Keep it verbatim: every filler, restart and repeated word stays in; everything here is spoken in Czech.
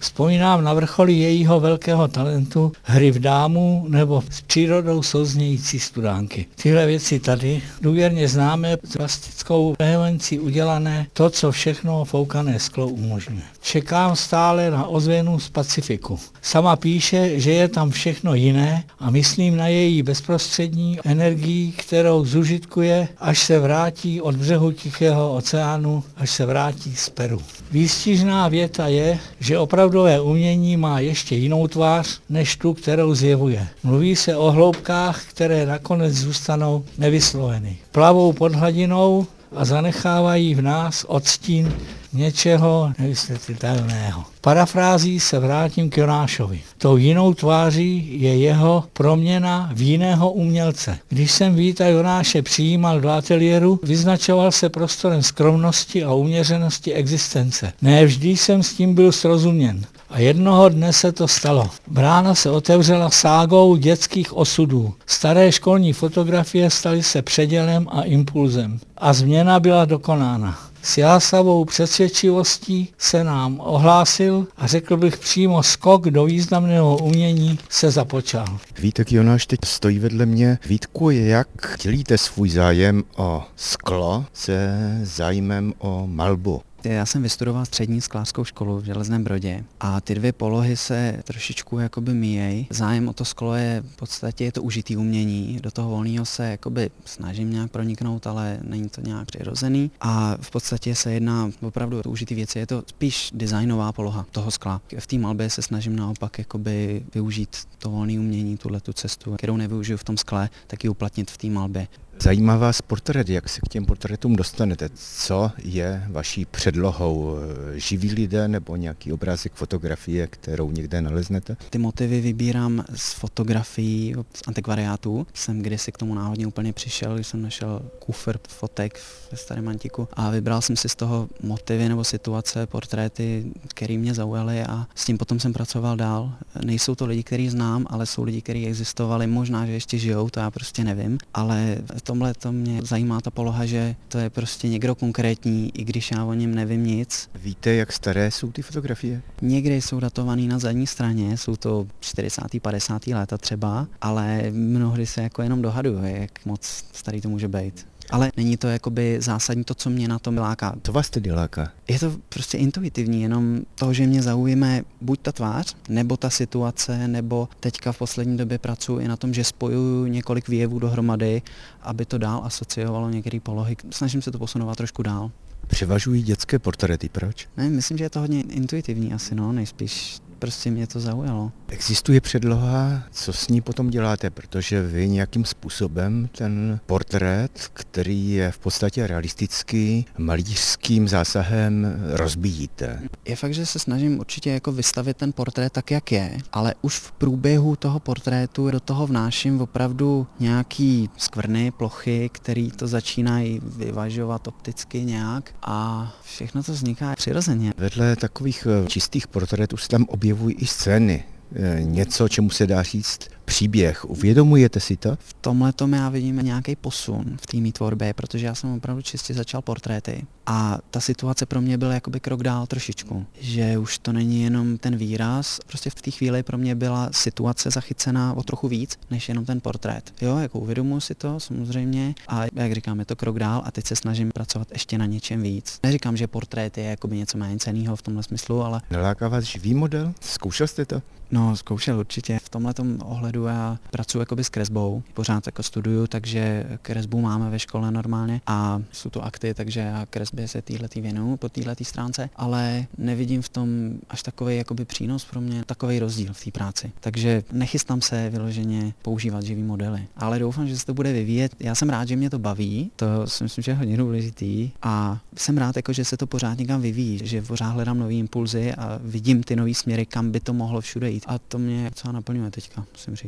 Vzpomínám na vrcholy jejího velkého talentu, hry v dámu nebo s přírodou souznějící studánky. Tyhle věci tady důvěrně známe, plastickou vehemencí udělané, to, co všechno foukané sklo umožňuje. Čekám stále na ozvěnu z Pacifiku. Sama píše, že je tam všechno jiné a myslím na její bezprostřední energii, kterou zužitkuje, až se vrátí od břehu Tichého oceánu, až se vrátí z Peru. Výstižná věta je, že opravdové umění má ještě jinou tvář, než tu, kterou zjevuje. Mluví se o hloubkách, které nakonec zůstanou nevysloveny. Plavou pod hladinou a zanechávají v nás odstín něčeho nevysvětlitelného. Parafrází se vrátím k Jonášovi. Tou jinou tváří je jeho proměna v jiného umělce. Když jsem Víta Jonáše přijímal do ateliéru, vyznačoval se prostorem skromnosti a uměřenosti existence. Ne vždy jsem s tím byl srozuměn. A jednoho dne se to stalo. Brána se otevřela ságou dětských osudů. Staré školní fotografie staly se předělem a impulzem. A změna byla dokonána. S jásavou přesvědčivostí se nám ohlásil a řekl bych přímo skok do významného umění se započal. Vítek Jonáš teď stojí vedle mě. Vítku, jak dělíte svůj zájem o sklo se zájmem o malbu? Já jsem vystudoval střední sklářskou školu v Železném Brodě a ty dvě polohy se trošičku jakoby míjejí. Zájem o to sklo je v podstatě je to užitý umění, do toho volného se jakoby snažím nějak proniknout, ale není to nějak přirozený a v podstatě se jedná opravdu o užitý věci, je to spíš designová poloha toho skla. V té malbě se snažím naopak jakoby využít to volné umění, tuhle tu cestu, kterou nevyužiju v tom skle, tak ji uplatnit v té malbě. Zajímá vás portrét, jak se k těm portrétům dostanete? Co je vaší předlohou? Živí lidé nebo nějaký obrázek, fotografie, kterou někde naleznete? Ty motivy vybírám z fotografií, z antikvariátů. Jsem kdysi k tomu náhodně úplně přišel, když jsem našel kufr fotek ve Starém antiku a vybral jsem si z toho motivy nebo situace, portréty, které mě zaujaly a s tím potom jsem pracoval dál. Nejsou to lidi, který znám, ale jsou lidi, kteří existovali, možná, že ještě žijou, to já prostě nevím, ale v tomhle to mě zajímá ta poloha, že to je prostě někdo konkrétní, i když já o něm nevím nic. Víte, jak staré jsou ty fotografie? Někdy jsou datované na zadní straně, jsou to čtyřicátá padesátá léta třeba, ale mnohdy se jako jenom dohaduje, jak moc starý to může být. Ale není to jakoby zásadní to, co mě na tom láká. Co vás tedy láká? Je to prostě intuitivní, jenom to, že mě zaujíme buď ta tvář, nebo ta situace, nebo teďka v poslední době pracuji i na tom, že spojuju několik výjevů dohromady, aby to dál asociovalo některé polohy. Snažím se to posunovat trošku dál. Převažují dětské portréty, proč? Ne, myslím, že je to hodně intuitivní asi, no, nejspíš. Prostě mě to zaujalo. Existuje předloha, co s ní potom děláte, protože vy nějakým způsobem ten portrét, který je v podstatě realistický, malířským zásahem rozbíjíte. Je fakt, že se snažím určitě jako vystavit ten portrét tak, jak je, ale už v průběhu toho portrétu do toho vnáším opravdu nějaký skvrny, plochy, které to začínají vyvažovat opticky nějak a všechno to vzniká přirozeně. Vedle takových čistých portrétů se tam objevují i scény. Něco, čemu se dá říct příběh. Uvědomujete si to? V tomhle tom já vidím nějaký posun v té mý tvorbě, protože já jsem opravdu čistě začal portréty. A ta situace pro mě byla jakoby krok dál trošičku. Že už to není jenom ten výraz, prostě v té chvíli pro mě byla situace zachycená o trochu víc, než jenom ten portrét. Jo, jako uvědomuji si to samozřejmě a jak říkám, je to krok dál a teď se snažím pracovat ještě na něčem víc. Neříkám, že portrét je jakoby něco méně cenného v tomhle smyslu, ale... Naláká vás živý model? Zkoušel jste to? No, zkoušel určitě. V tomhletom ohledu já pracuji jakoby s kresbou, pořád jako studuju, takže kresbu máme ve škole normálně a jsou to akty, takže já kresbě se týhletý věnuju po týhletý stránce, ale nevidím v tom až takový jakoby přínos pro mě, takový rozdíl v té práci. Takže nechystám se vyloženě používat živý modely, ale doufám, že se to bude vyvíjet. Já jsem rád, že mě to baví, to si myslím, že je hodně důležitý a jsem rád, jako, že se to pořád někam vyvíjí, že pořád hledám nový impulzy a vidím ty nový směry, kam by to mohlo všude jít. A to mě docela naplňuje teďka, musím říct.